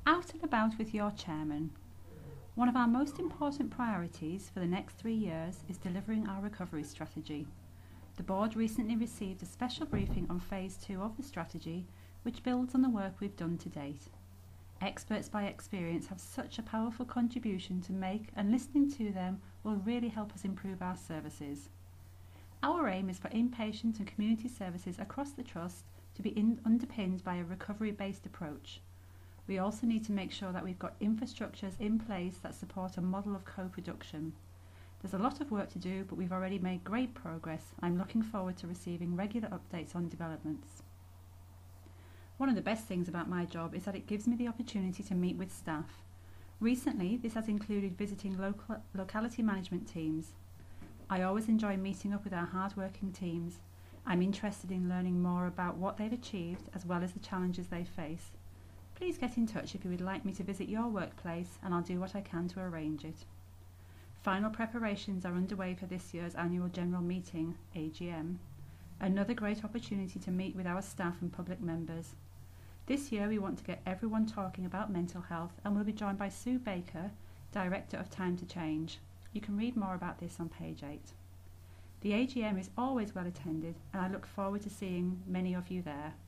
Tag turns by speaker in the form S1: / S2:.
S1: Out and about with your chairman. One of our most important priorities for the next 3 years is delivering our recovery strategy. The board recently received a special briefing on phase 2 of the strategy, which builds on the work we've done to date. Experts by experience have such a powerful contribution to make, and listening to them will really help us improve our services. Our aim is for inpatient and community services across the Trust to be underpinned by a recovery-based approach. We also need to make sure that we've got infrastructures in place that support a model of co-production. There's a lot of work to do, but we've already made great progress. I'm looking forward to receiving regular updates on developments. One of the best things about my job is that it gives me the opportunity to meet with staff. Recently, this has included visiting locality management teams. I always enjoy meeting up with our hard-working teams. I'm interested in learning more about what they've achieved as well as the challenges they face. Please get in touch if you would like me to visit your workplace, and I'll do what I can to arrange it. Final preparations are underway for this year's annual general meeting, AGM. Another great opportunity to meet with our staff and public members. This year we want to get everyone talking about mental health, and we'll be joined by Sue Baker, Director of Time to Change. You can read more about this on page 8. The AGM is always well attended, and I look forward to seeing many of you there.